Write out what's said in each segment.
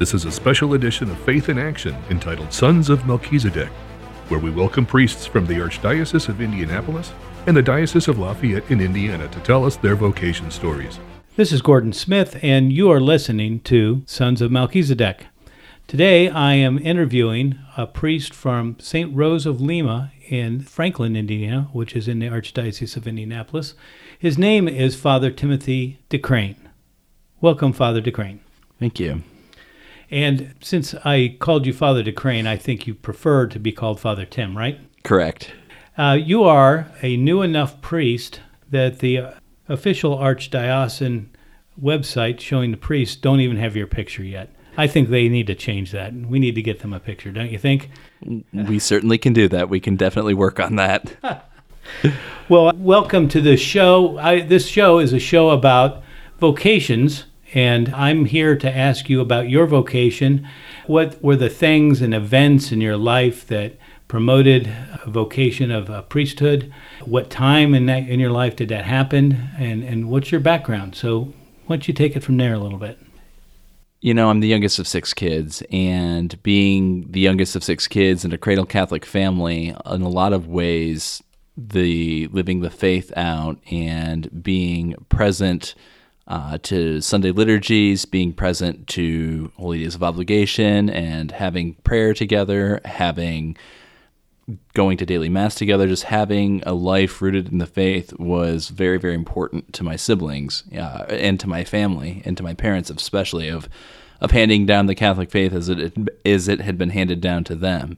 This is a special edition of Faith in Action entitled Sons of Melchizedek, where we welcome priests from the Archdiocese of Indianapolis and the Diocese of Lafayette in Indiana to tell us their vocation stories. This is Gordon Smith, and you are listening to Sons of Melchizedek. Today, I am interviewing a priest from St. Rose of Lima in Franklin, Indiana, which is in the Archdiocese of Indianapolis. His name is Father Timothy DeCrane. Welcome, Father DeCrane. Thank you. And since I called you Father DeCrane, I think you prefer to be called Father Tim, right? Correct. You are a new enough priest that the official Archdiocesan website showing the priests don't even have your picture yet. I think they need to change that. We need to get them a picture, don't you think? We certainly can do that. We can definitely work on that. Well, welcome to the show. This show is a show about vocations, and I'm here to ask you about your vocation. What were the things and events in your life that promoted a vocation of priesthood? What time in your life did that happen? And what's your background? So why don't you take it from there a little bit? You know, I'm the youngest of 6 kids, and being the youngest of 6 kids in a cradle Catholic family, in a lot of ways, living the faith out and being present to Sunday liturgies, being present to Holy Days of Obligation, and having prayer together, going to daily Mass together, just having a life rooted in the faith was very, very important to my siblings and to my family and to my parents especially, of handing down the Catholic faith as it had been handed down to them.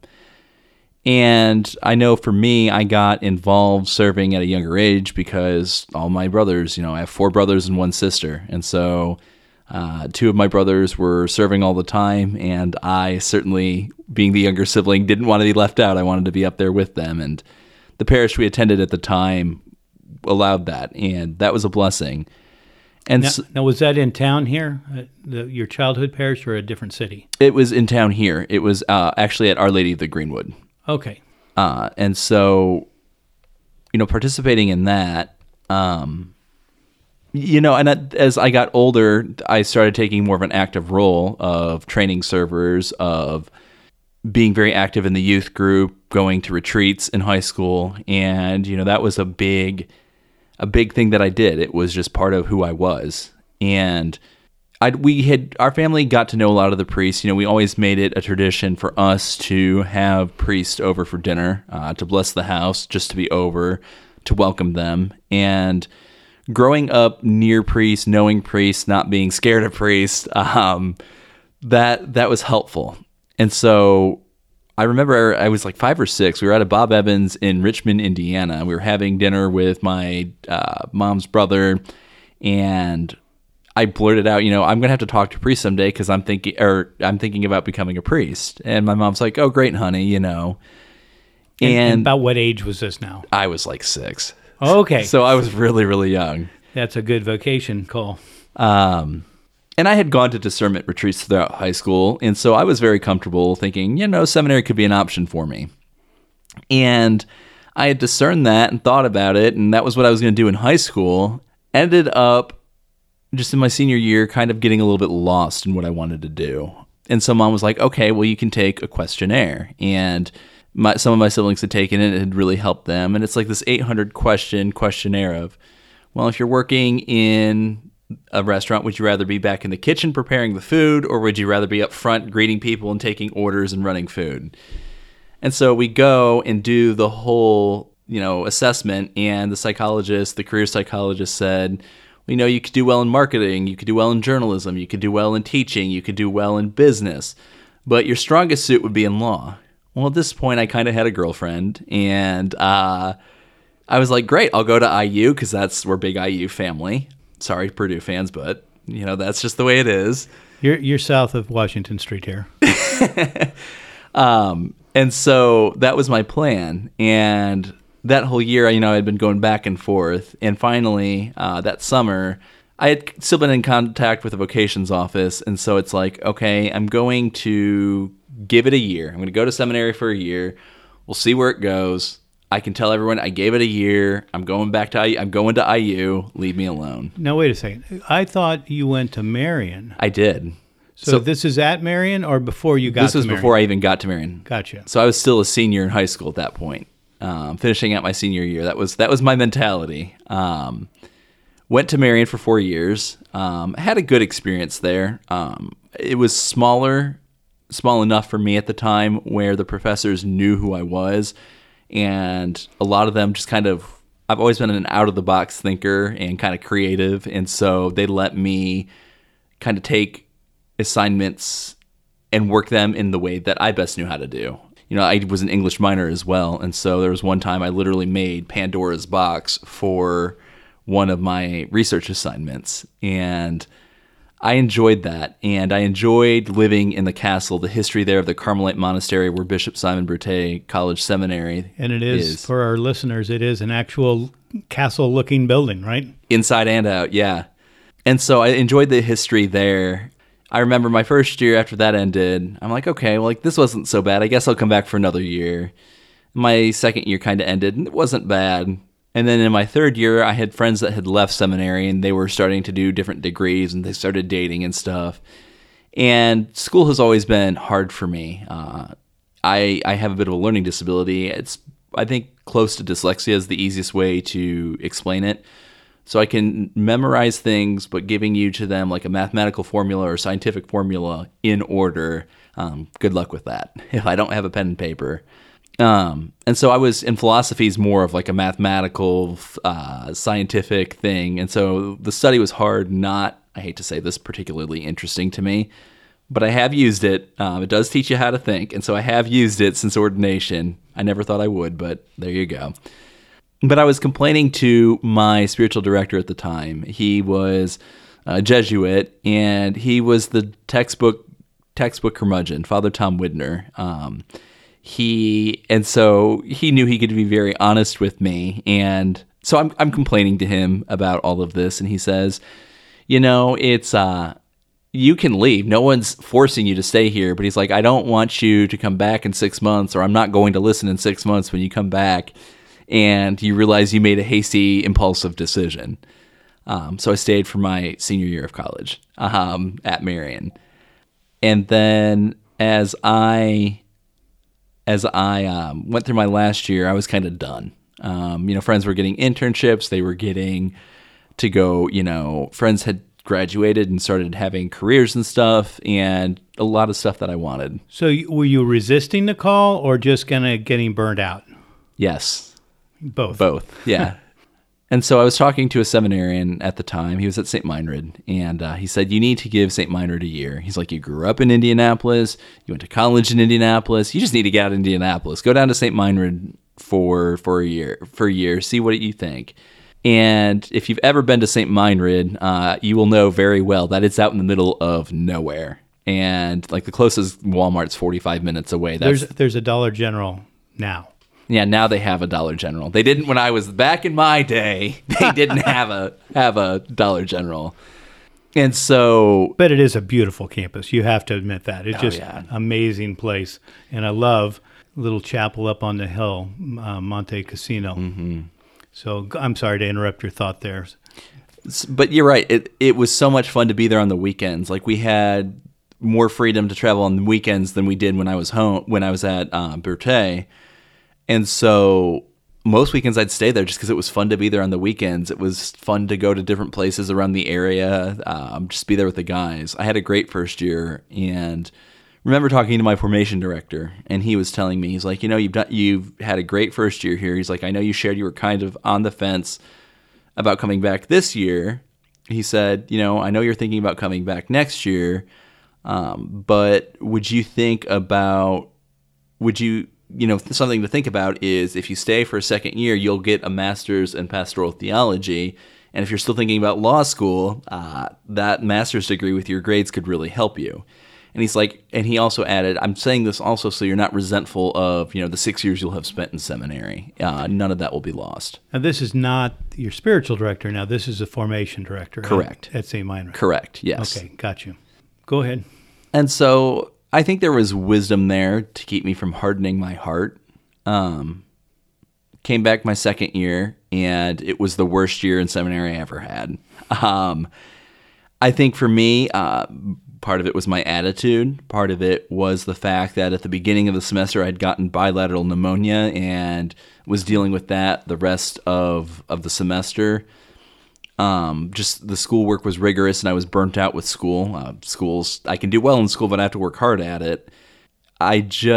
And I know for me, I got involved serving at a younger age because all my brothers, I have 4 brothers and 1 sister. And so 2 of my brothers were serving all the time. And I certainly, being the younger sibling, didn't want to be left out. I wanted to be up there with them. And the parish we attended at the time allowed that. And that was a blessing. And now, was that in town here, your childhood parish, or a different city? It was in town here. It was actually at Our Lady of the Greenwood. Okay. And so, participating in that, and as I got older, I started taking more of an active role of training servers, of being very active in the youth group, going to retreats in high school. And, that was a big thing that I did. It was just part of who I was. And our family got to know a lot of the priests. We always made it a tradition for us to have priests over for dinner, to bless the house, just to be over, to welcome them. And growing up near priests, knowing priests, not being scared of priests, that was helpful. And so I remember I was like 5 or 6. We were at a Bob Evans in Richmond, Indiana. We were having dinner with my mom's brother, and I blurted out, I'm going to have to talk to a priest someday because I'm thinking about becoming a priest. And my mom's like, "Oh, great, honey, And about what age was this now? I was like 6. Oh, okay. So I was really, really young. That's a good vocation call. And I had gone to discernment retreats throughout high school, and so I was very comfortable thinking, seminary could be an option for me. And I had discerned that and thought about it, and that was what I was going to do in high school. Ended up just in my senior year, kind of getting a little bit lost in what I wanted to do. And so Mom was like, "Okay, well, you can take a questionnaire." And some of my siblings had taken it. It had really helped them. And it's like this 800-question questionnaire of, well, if you're working in a restaurant, would you rather be back in the kitchen preparing the food, or would you rather be up front greeting people and taking orders and running food? And so we go and do the whole, assessment, and the career psychologist said, you could do well in marketing, you could do well in journalism, you could do well in teaching, you could do well in business, but your strongest suit would be in law. Well, at this point, I kind of had a girlfriend, and I was like, great, I'll go to IU, because we're big IU family. Sorry, Purdue fans, but, that's just the way it is. You're south of Washington Street here. And so that was my plan, and that whole year, I had been going back and forth, and finally, that summer, I had still been in contact with the vocations office, and so it's like, okay, I'm going to give it a year. I'm going to go to seminary for a year. We'll see where it goes. I can tell everyone I gave it a year. I'm going back to IU. I'm going to IU. Leave me alone. Now, wait a second. I thought you went to Marian. I did. So this is at Marion or before you got to This was Marion? before I even got to Marion. Gotcha. So I was still a senior in high school at that point, finishing out my senior year. That was my mentality. Went to Marion for 4 years. Had a good experience there. It was small enough for me at the time where the professors knew who I was, and a lot of them just kind of, I've always been an out-of-the-box thinker and kind of creative, and so they let me kind of take assignments and work them in the way that I best knew how to do. You know, I was an English minor as well, and so there was one time I literally made Pandora's box for one of my research assignments, and I enjoyed that, and I enjoyed living in the castle, the history there of the Carmelite monastery where Bishop Simon Berthet College Seminary And it is, for our listeners, it is an actual castle-looking building, right? Inside and out, yeah. And so I enjoyed the history there. I remember my first year after that ended, I'm like, okay, well, like, this wasn't so bad. I guess I'll come back for another year. My second year kind of ended, and it wasn't bad. And then in my third year, I had friends that had left seminary, and they were starting to do different degrees, and they started dating and stuff. And school has always been hard for me. I have a bit of a learning disability. It's, I think, close to dyslexia is the easiest way to explain it. So I can memorize things, but giving you to them like a mathematical formula or scientific formula in order, good luck with that if I don't have a pen and paper. And so I was in philosophies more of like a mathematical, scientific thing. And so the study was hard, not, I hate to say this, particularly interesting to me, but I have used it. It does teach you how to think. And so I have used it since ordination. I never thought I would, but there you go. But I was complaining to my spiritual director at the time. He was a Jesuit, and he was the textbook curmudgeon, Father Tom Widner. And so he knew he could be very honest with me. And so I'm complaining to him about all of this. And he says, you know, it's, you can leave. No one's forcing you to stay here. But he's like, I don't want you to come back in 6 months, or I'm not going to listen in 6 months when you come back and you realize you made a hasty, impulsive decision. So I stayed for my senior year of college, at Marion. And then as I went through my last year, I was kind of done. Friends were getting internships. They were getting to go, friends had graduated and started having careers and stuff, and a lot of stuff that I wanted. So were you resisting the call or just kind of getting burned out? Yes. Both, yeah. And so I was talking to a seminarian at the time. He was at St. Meinrad, and he said, you need to give St. Meinrad a year. He's like, you grew up in Indianapolis. You went to college in Indianapolis. You just need to get out of Indianapolis. Go down to St. Meinrad for a year, see what you think. And if you've ever been to St. Meinrad, you will know very well that it's out in the middle of nowhere. And like the closest Walmart's 45 minutes away. There's a Dollar General now. Yeah, now they have a Dollar General. They didn't when I was back in my day. They didn't have a Dollar General. And so, but it is a beautiful campus. You have to admit that. It's just an amazing place. And I love little chapel up on the hill, Monte Cassino. Mm-hmm. So I'm sorry to interrupt your thought there. But you're right. It was so much fun to be there on the weekends. Like, we had more freedom to travel on the weekends than we did when I was home, when I was at Berthet. And so most weekends I'd stay there just because it was fun to be there on the weekends. It was fun to go to different places around the area, just be there with the guys. I had a great first year, and remember talking to my formation director, and he was telling me, he's like, you've had a great first year here. He's like, I know you shared you were kind of on the fence about coming back this year. He said, I know you're thinking about coming back next year, but something to think about is if you stay for a second year, you'll get a master's in pastoral theology. And if you're still thinking about law school, that master's degree with your grades could really help you. And he's like, and he also added, I'm saying this also so you're not resentful of, the 6 years you'll have spent in seminary. None of that will be lost. Now, this is not your spiritual director. Now, this is a formation director. Correct. At St. Meinrad. Correct, yes. Okay, got you. Go ahead. And so I think there was wisdom there to keep me from hardening my heart. Came back my second year, and it was the worst year in seminary I ever had. I think for me, Part of it was my attitude. Part of it was the fact that at the beginning of the semester, I'd gotten bilateral pneumonia and was dealing with that the rest of the semester. Just the schoolwork was rigorous and I was burnt out with school. I can do well in school, but I have to work hard at it. I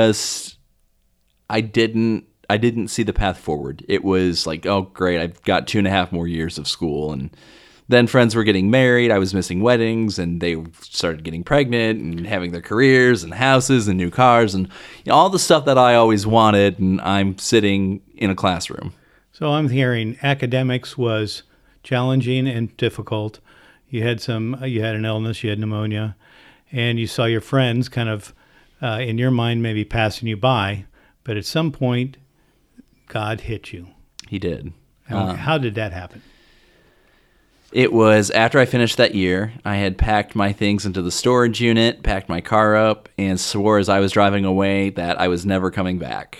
didn't see the path forward. It was like, oh, great, I've got 2.5 more years of school. And then friends were getting married. I was missing weddings, and they started getting pregnant and having their careers and houses and new cars and all the stuff that I always wanted. And I'm sitting in a classroom. So I'm hearing academics was challenging and difficult. You had an illness, you had pneumonia, and you saw your friends kind of, in your mind, maybe passing you by. But at some point, God hit you. He did. How did that happen? It was after I finished that year. I had packed my things into the storage unit, packed my car up, and swore as I was driving away that I was never coming back.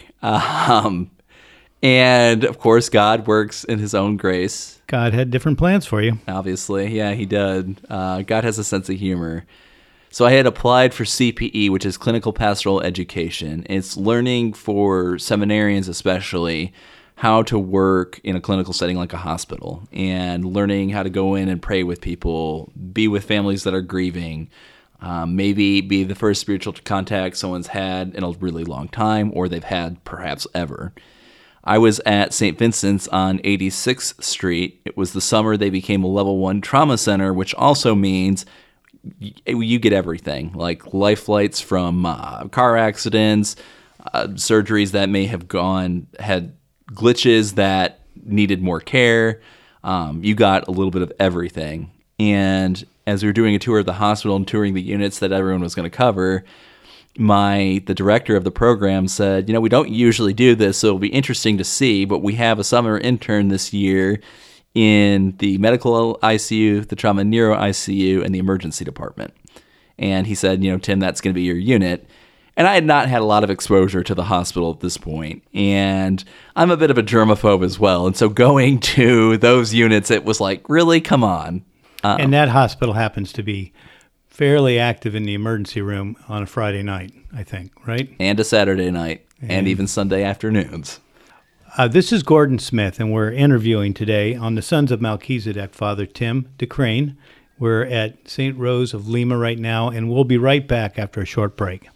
And, of course, God works in his own grace. God had different plans for you. Obviously. Yeah, he did. God has a sense of humor. So I had applied for CPE, which is Clinical Pastoral Education. It's learning for seminarians especially how to work in a clinical setting like a hospital, and learning how to go in and pray with people, be with families that are grieving, maybe be the first spiritual contact someone's had in a really long time or they've had perhaps ever. I was at St. Vincent's on 86th Street. It was the summer they became a level 1 trauma center, which also means you get everything, like life flights from car accidents, surgeries that may have had glitches that needed more care. You got a little bit of everything. And as we were doing a tour of the hospital and touring the units that everyone was going to cover, the director of the program said, we don't usually do this, so it'll be interesting to see, but we have a summer intern this year in the medical ICU, the trauma and neuro ICU, and the emergency department. And he said, Tim, that's going to be your unit. And I had not had a lot of exposure to the hospital at this point, and I'm a bit of a germaphobe as well. And so going to those units, it was like, really? Come on. And that hospital happens to be fairly active in the emergency room on a Friday night, I think, right? And a Saturday night, and even Sunday afternoons. This is Gordon Smith, and we're interviewing today on the Sons of Melchizedek, Father Tim DeCrane. We're at St. Rose of Lima right now, and we'll be right back after a short break.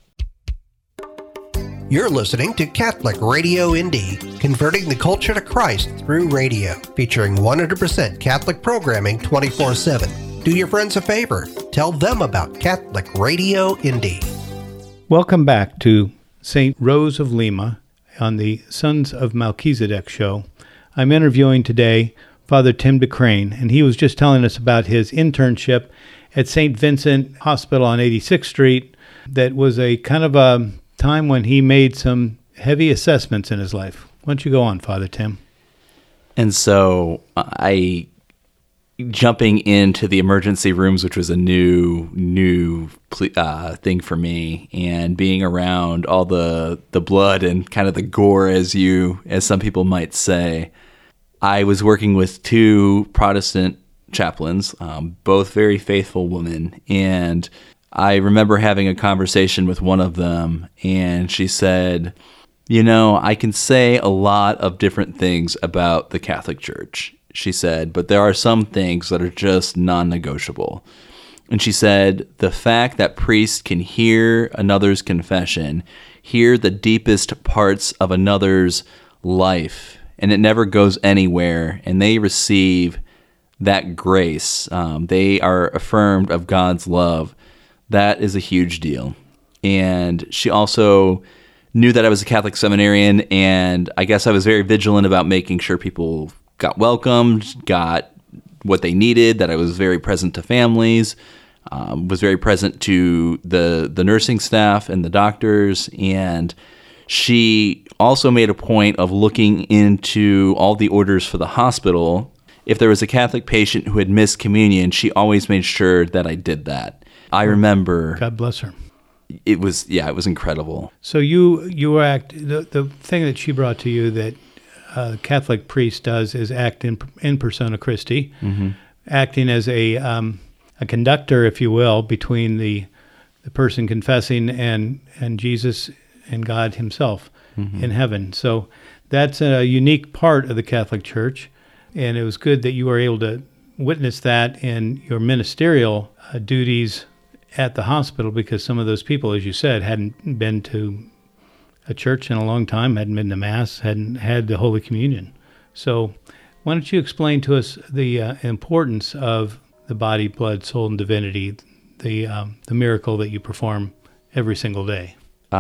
You're listening to Catholic Radio Indy, converting the culture to Christ through radio, featuring 100% Catholic programming 24/7. Do your friends a favor. Tell them about Catholic Radio Indy. Welcome back to St. Rose of Lima on the Sons of Melchizedek show. I'm interviewing today Father Tim DeCrane, and he was just telling us about his internship at St. Vincent Hospital on 86th Street. That was a kind of a time when he made some heavy assessments in his life. Why don't you go on, Father Tim? And so jumping into the emergency rooms, which was a new thing for me, and being around all the blood and kind of the gore, as some people might say. I was working with 2 Protestant chaplains, both very faithful women, and I remember having a conversation with one of them, and she said, I can say a lot of different things about the Catholic Church, she said, but there are some things that are just non-negotiable. And she said, the fact that priests can hear another's confession, hear the deepest parts of another's life, and it never goes anywhere, and they receive that grace, they are affirmed of God's love. That is a huge deal. And she also knew that I was a Catholic seminarian, and I guess I was very vigilant about making sure people got welcomed, got what they needed, that I was very present to families, was very present to the nursing staff and the doctors. And she also made a point of looking into all the orders for the hospital. If there was a Catholic patient who had missed communion, she always made sure that I did that. I remember. God bless her. It was incredible. So you act, the thing that she brought to you that a Catholic priest does is act in persona Christi, acting as a conductor, if you will, between the the person confessing and Jesus and God himself in heaven. So that's a unique part of the Catholic Church, and it was good that you were able to witness that in your ministerial duties at the hospital, because some of those people, as you said, hadn't been to a church in a long time, hadn't been to Mass, hadn't had the Holy Communion. So why don't you explain to us the importance of the body, blood, soul, and divinity, the miracle that you perform every single day?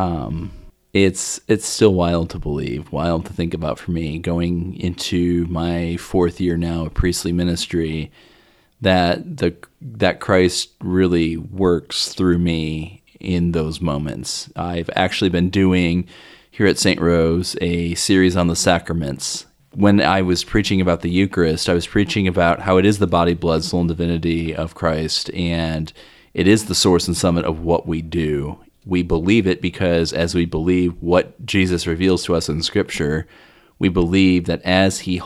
It's still wild to believe, wild to think about for me, going into my 4th year now of priestly ministry, that Christ really works through me in those moments. I've actually been doing here at St. Rose a series on the sacraments. When I was preaching about the Eucharist, I was preaching about how it is the body, blood, soul, and divinity of Christ, and it is the source and summit of what we do. We believe it because as we believe what Jesus reveals to us in Scripture, we believe that as he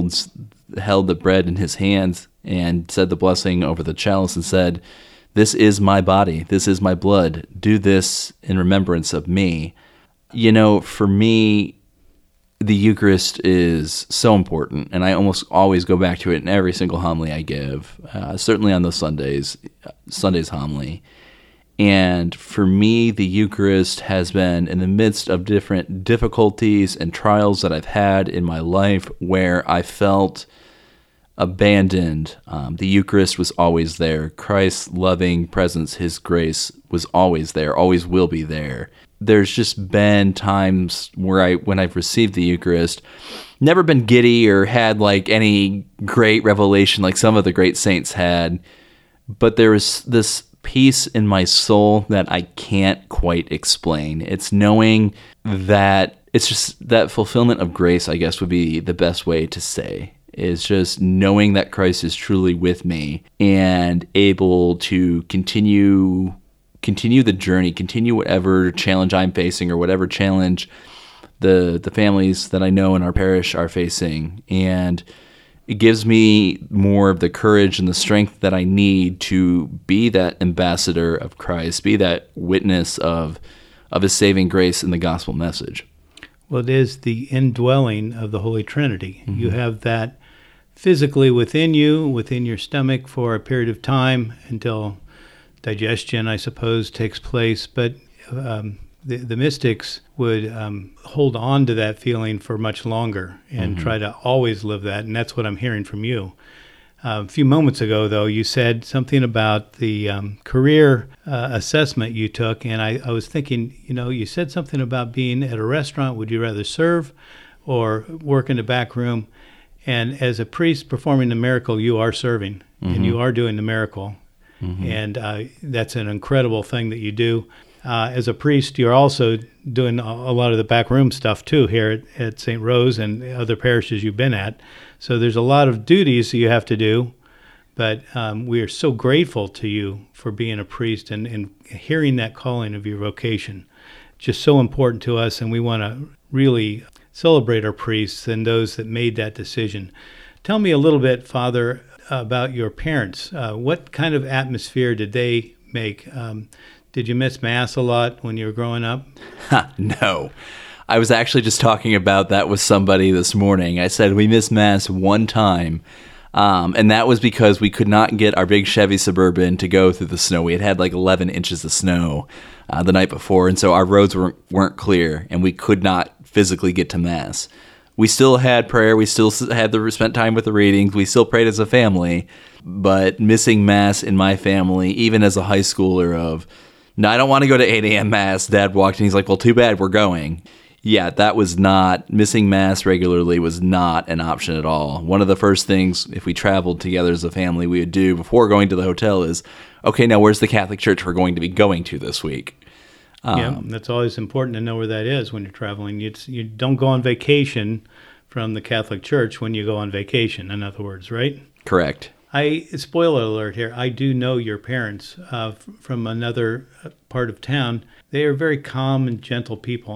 held the bread in his hands and said the blessing over the chalice and said, "This is my body, this is my blood, do this in remembrance of me." You know, for me, the Eucharist is so important, and I almost always go back to it in every single homily I give, certainly on those Sunday's homily. And for me, the Eucharist has been in the midst of different difficulties and trials that I've had in my life where I felt abandoned. The Eucharist was always there. Christ's loving presence, his grace was always there, always will be there. There's just been times where when I've received the Eucharist, never been giddy or had like any great revelation like some of the great saints had, but there was this peace in my soul that I can't quite explain. It's knowing that it's just that fulfillment of grace, I guess would be the best way to say, is just knowing that Christ is truly with me and able to continue the journey, continue whatever challenge I'm facing or whatever challenge the families that I know in our parish are facing. And it gives me more of the courage and the strength that I need to be that ambassador of Christ, be that witness of his saving grace in the gospel message. Well, it is the indwelling of the Holy Trinity. Mm-hmm. You have that physically within you, within your stomach for a period of time until digestion, I suppose, takes place. But the mystics would hold on to that feeling for much longer and try to always live that. And that's what I'm hearing from you. A few moments ago, though, you said something about the career assessment you took. And I was thinking, you said something about being at a restaurant. Would you rather serve or work in the back room? And as a priest performing the miracle, you are serving and you are doing the miracle. And that's an incredible thing that you do. As a priest, you're also doing a lot of the backroom stuff, too, here at St. Rose and other parishes you've been at. So there's a lot of duties you have to do, but we are so grateful to you for being a priest and hearing that calling of your vocation. Just so important to us, and we want to really celebrate our priests and those that made that decision. Tell me a little bit, Father, about your parents. What kind of atmosphere did they make? Did you miss Mass a lot when you were growing up? No. I was actually just talking about that with somebody this morning. I said we missed Mass one time, and that was because we could not get our big Chevy Suburban to go through the snow. We had like 11 inches of snow the night before, and so our roads weren't clear, and we could not physically get to Mass. We still had prayer. We still spent time with the readings. We still prayed as a family, but missing Mass in my family, even as a high schooler no, I don't want to go to 8 a.m. Mass. Dad walked in. He's like, well, too bad, we're going. Yeah, that was missing Mass regularly was not an option at all. One of the first things, if we traveled together as a family, we would do before going to the hotel is, okay, now where's the Catholic church we're going to be going to this week? Yeah, that's always important to know where that is when you're traveling. You don't go on vacation from the Catholic Church when you go on vacation, in other words, right? Correct. Spoiler alert here, I do know your parents from another part of town. They are very calm and gentle people.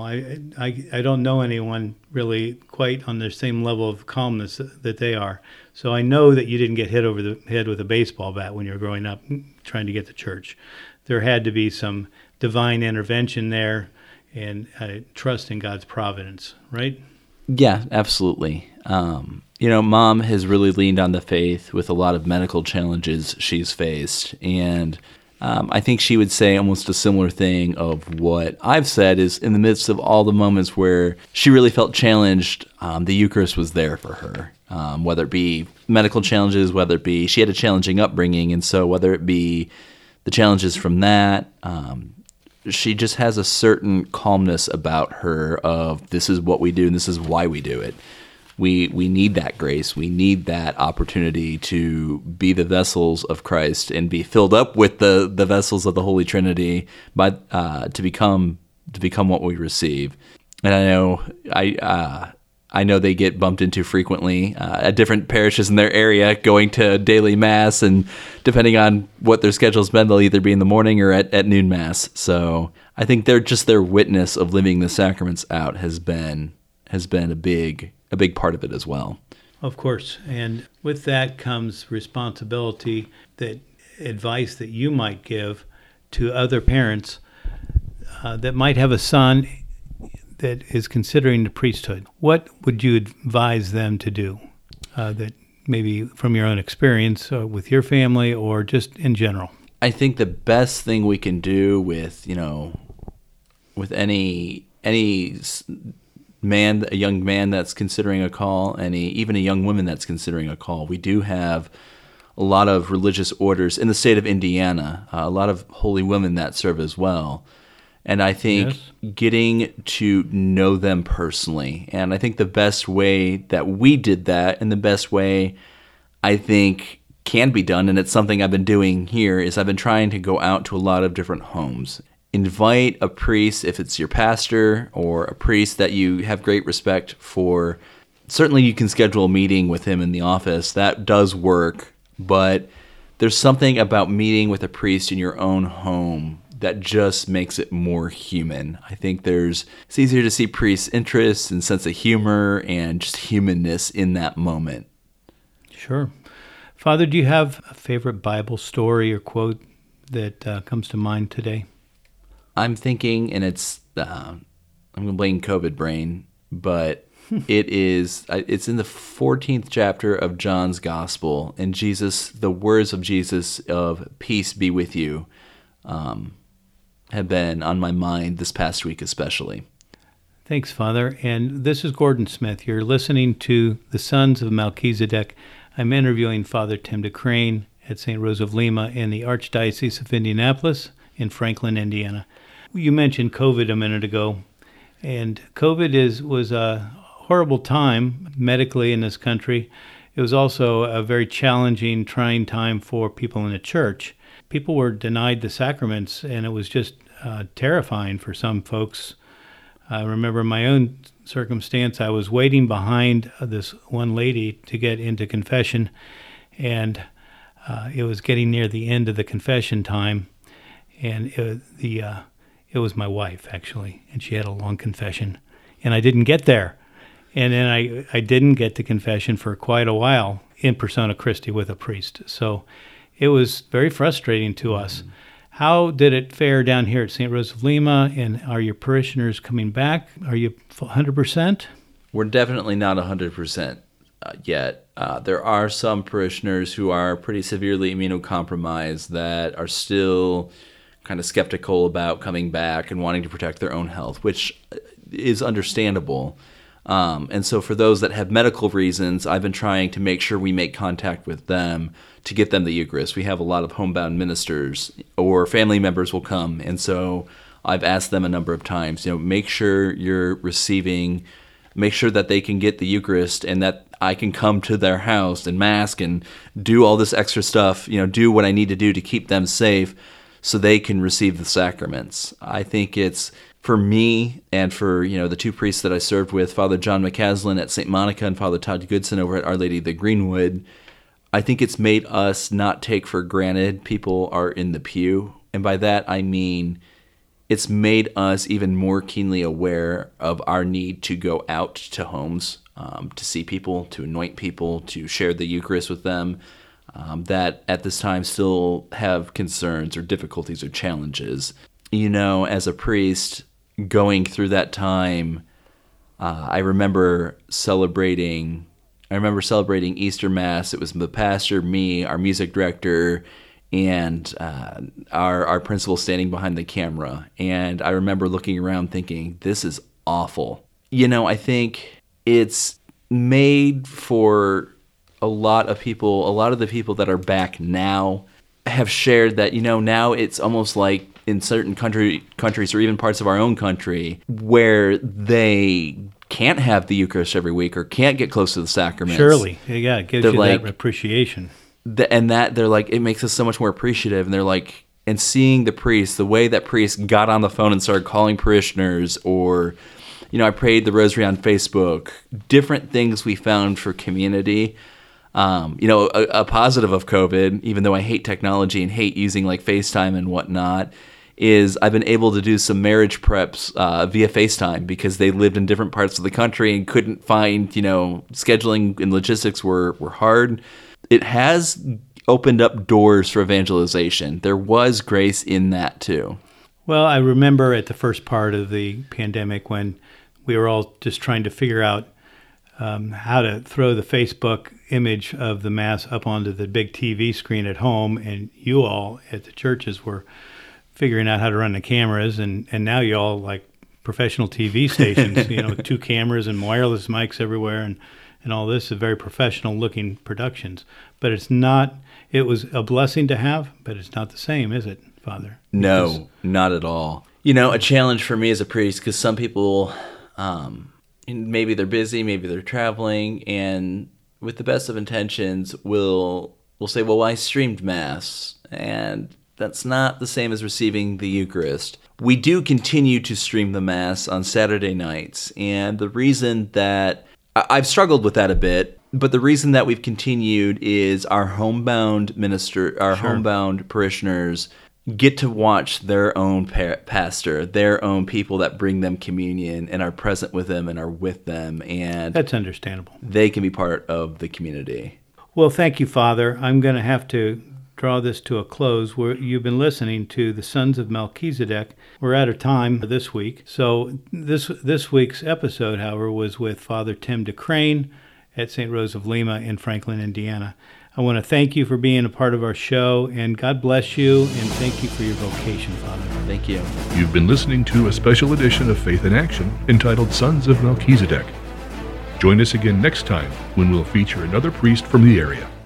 I don't know anyone really quite on the same level of calmness that they are. So I know that you didn't get hit over the head with a baseball bat when you were growing up trying to get to church. there had to be some divine intervention there and trust in God's providence, right? Yeah, absolutely. Mom has really leaned on the faith with a lot of medical challenges she's faced. And I think she would say almost a similar thing of what I've said is in the midst of all the moments where she really felt challenged, the Eucharist was there for her. Whether it be medical challenges, whether it be she had a challenging upbringing. And so whether it be the challenges from that, she just has a certain calmness about her of this is what we do and this is why we do it. We need that grace. We need that opportunity to be the vessels of Christ and be filled up with the vessels of the Holy Trinity by to become what we receive. And I know they get bumped into frequently at different parishes in their area, going to daily mass, and depending on what their schedule's been, they'll either be in the morning or at noon mass. So I think their witness of living the sacraments out has been a big part of it as well. Of course. And with that comes responsibility, that advice that you might give to other parents that might have a son that is considering the priesthood. What would you advise them to do that maybe from your own experience with your family or just in general? I think the best thing we can do with any man, a young man that's considering a call, even a young woman that's considering a call. We do have a lot of religious orders in the state of Indiana, a lot of holy women that serve as well. And I think getting to know them personally, and I think the best way that we did that, and the best way I think can be done, and it's something I've been doing here, is I've been trying to go out to a lot of different homes. Invite a priest, if it's your pastor, or a priest that you have great respect for. Certainly you can schedule a meeting with him in the office. That does work, but there's something about meeting with a priest in your own home that just makes it more human. I think it's easier to see priests' interests and sense of humor and just humanness in that moment. Sure. Father, do you have a favorite Bible story or quote that comes to mind today? I'm thinking, and it's I'm going to blame COVID brain, but it's in the 14th chapter of John's Gospel, and the words of Jesus of peace be with you, have been on my mind this past week especially. Thanks, Father. And this is Gordon Smith. You're listening to the Sons of Melchizedek. I'm interviewing Father Tim DeCrane at St. Rose of Lima in the Archdiocese of Indianapolis in Franklin, Indiana. You mentioned COVID a minute ago, and COVID was a horrible time medically in this country. It was also a very challenging, trying time for people in the church. People were denied the sacraments, and it was just terrifying for some folks. I remember my own circumstance. I was waiting behind this one lady to get into confession, and it was getting near the end of the confession time, and it was my wife, actually, and she had a long confession, and I didn't get there. And then I didn't get to confession for quite a while in persona Christi with a priest. So it was very frustrating to us. How did it fare down here at St. Rose of Lima, and are your parishioners coming back? Are you 100%? We're definitely not 100% yet. There are some parishioners who are pretty severely immunocompromised that are still kind of skeptical about coming back and wanting to protect their own health, which is understandable. And so for those that have medical reasons, I've been trying to make sure we make contact with them to get them the Eucharist. We have a lot of homebound ministers or family members will come. And so I've asked them a number of times, make sure you're receiving, make sure that they can get the Eucharist and that I can come to their house and mask and do all this extra stuff, do what I need to do to keep them safe so they can receive the sacraments. I think it's, for me and for, the two priests that I served with, Father John McCaslin at St. Monica and Father Todd Goodson over at Our Lady of the Greenwood, I think it's made us not take for granted people are in the pew. And by that, I mean, it's made us even more keenly aware of our need to go out to homes, to see people, to anoint people, to share the Eucharist with them. that at this time still have concerns or difficulties or challenges. You know, as a priest going through that time, I remember celebrating Easter Mass. It was the pastor, me, our music director, and our principal standing behind the camera. And I remember looking around thinking, this is awful. You know, I think it's made for a lot of the people that are back now have shared that, you know, now it's almost like in certain countries or even parts of our own country where they can't have the Eucharist every week or can't get close to the sacraments. Surely. Yeah, it gives you that appreciation. And that they're like, it makes us so much more appreciative. And they're like, and seeing the priest, the way that priest got on the phone and started calling parishioners, or, you know, I prayed the rosary on Facebook, different things we found for community. You know, a positive of COVID, even though I hate technology and hate using like FaceTime and whatnot, is I've been able to do some marriage preps via FaceTime because they lived in different parts of the country and couldn't find, you know, scheduling and logistics were hard. It has opened up doors for evangelization. There was grace in that too. Well, I remember at the first part of the pandemic when we were all just trying to figure out how to throw the Facebook image of the Mass up onto the big TV screen at home, and you all at the churches were figuring out how to run the cameras, and now you all like professional TV stations, you know, 2 cameras and wireless mics everywhere, and all this is very professional looking productions. But it's not, it was a blessing to have, but it's not the same, is it, Father? No, not at all. You know, a challenge for me as a priest, because some people, maybe they're busy, maybe they're traveling, and with the best of intentions will say, well, I streamed Mass, and that's not the same as receiving the Eucharist. We do continue to stream the Mass on Saturday nights, and the reason that I've struggled with that a bit, but the reason that we've continued is our homebound homebound parishioners get to watch their own pastor, their own people that bring them communion and are present with them and are with them, and that's understandable. They can be part of the community. Well, thank you, Father. I'm going to have to draw this to a close. You've been listening to the Sons of Melchizedek. We're out of time this week. So this week's episode, however, was with Father Tim DeCrane at St. Rose of Lima in Franklin, Indiana. I want to thank you for being a part of our show, and God bless you, and thank you for your vocation, Father. Thank you. You've been listening to a special edition of Faith in Action entitled Sons of Melchizedek. Join us again next time when we'll feature another priest from the area.